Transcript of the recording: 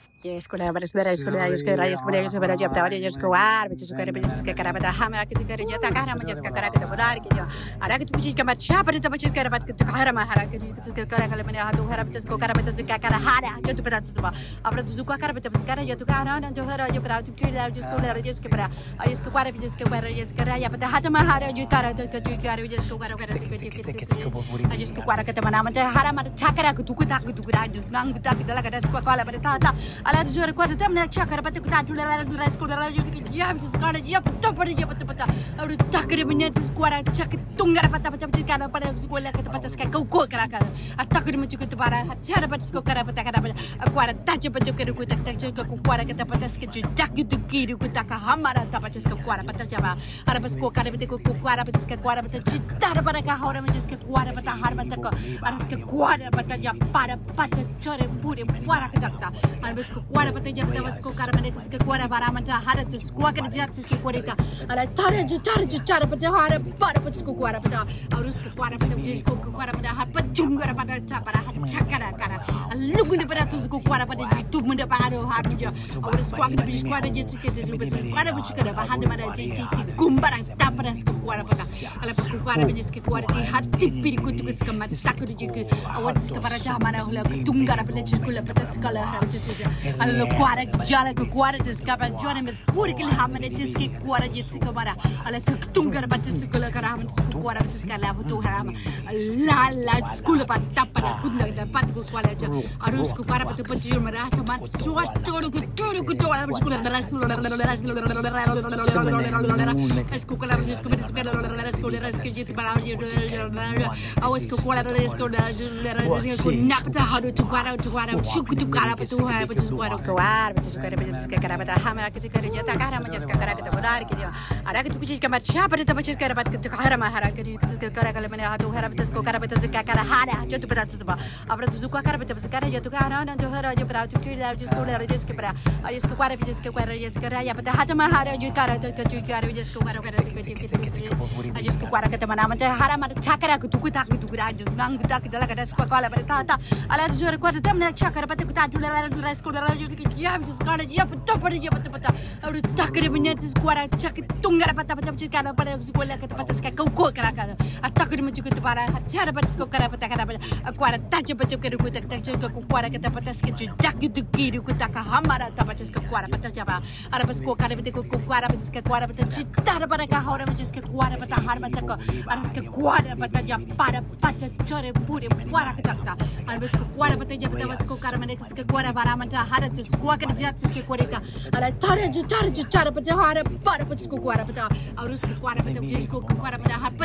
Yes, kuda pada saudara saudara yes kuda raya saudara saudara jawab tawar yes kuar baca suka kara pada hamil kita kara jata kara macam kara kita benar kita ada kita puji kamar siapa itu macam kara pada kita kara mahara kita kara kalau mana hatu harap kita kara pada suka kara hara jatuh pada sebab apa tu suka kara pada kara jatuh kara dan johor aja pada tu kira yes kuda yes kara yes kuar yes kara ya pada hatu mahara jatuh kara yes kuar yes kuar kita mana macam hara macam cakara kutu aja ngang kita lah kada suka kala pada tata ala juara kuat tu mana cakar pati kita jual res kuda lagi ya itu sekarang ya betul pada aduh tak kena menyat sekarang cakar tunggar pata cakar pada sekolah kita pata sekarang kau keraka atak kena mencukup para cara pata sekolah pata kada kuara tajuk pata kita tak kuara kita pata sekarang jak itu kiri kita hamara tak pata sekarang pata jawab ada pas kuara pata kuara pata cita pada kahora macam kuara pata har pata ko ada kuara pata jawab pada pata core puri kuara kita ada pas kuara pata jawab pas kuara pata kuara para macam har tu kuara kerja kuara kita ada cara pata har para pata kuara pata harus kuara pata kuara pata har pacungar pada cara cakara kara lugu ni pada tu kuara pada itu menda pada har juga harus kuara je kita kuara pacungar pada har mana di gumbarang tak pada kuara pata ala pas kuara punya kuara di hati piri kutu kemat sakit juga awat kepada zaman ahla tunggar pada cikula pada skala har juga ala kuara jala kuara tu sekarang juara mes kuara ke hamane jiski kuara jiski kemana ala tunggar pada skala kara hamane kuara skala betul haram la skula pada pada kundang dapat kuara aja harus kuara pada pecil merah teman suatu ku doa skula beras skula skula skijit barang awas kuara skula nak dah haru tu kuara syukur tu kuara betul kuara betul suka pada hamil kita kerja tak kara macam sekarang kita benar kita ada kita puji kamar siapa itu macam sekarang kita kara mahara kita kara kalau mana hatu harap kita kara betul suka kara hara jatuh pada sebab apa tu suka kara betul sekarang jatuh kara dan johor aja pada tu kira just kuara just kepara aris kuara just kara ya pada hatu mahara juga kara just kuara just kuara kita mana macam hara macam cakara kutu aja ngang kita lah kada suka kala pada tata ala johor kuara tu mana cakara pada kita jual res kuda lagi ya itu sekarang ya betul pada aduh tak kena menyat kuara cakar tunggar pata cakar pada sekolah kita pata sekarang kau keraka atak kena mencukup para cara pada sekolah pata kada kuara tajuk kita kuara kita pata sekarang jak itu kiri kita hamara tak pata kuara pata jawab ada pas kuara pata cita pada kahora macam kuara pata har pata ko ada kuara pata jawab pada pata core puri kuara kita ada pas kuara pata jawab pas kuara mana kuara para macam har tu kuara kerja kuara kita ada cara pada har para pata kuara pata harus kuara pata kuara pada har